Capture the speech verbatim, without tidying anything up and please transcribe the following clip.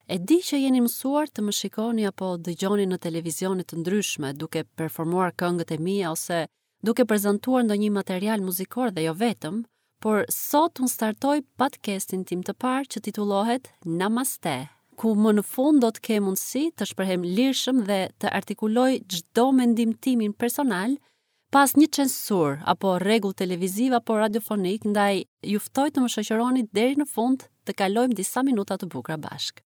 E di që jeni mësuar të më shikoni apo dëgjoni në televizionet të ndryshme duke performuar këngët e mia ose duke prezantuar ndonjë material muzikor dhe jo vetëm, por sot unë startoj podcastin tim të parë që titullohet Namaste, ku më në fund do të ke mundësi të shprehem lirshëm dhe të artikuloj çdo mendim timin personal pas një censur apo rregull televiziv apo radiofonik, ndaj ju ftoj të më shoqëroni deri në fund të kalojmë disa minuta të bukura bashkë.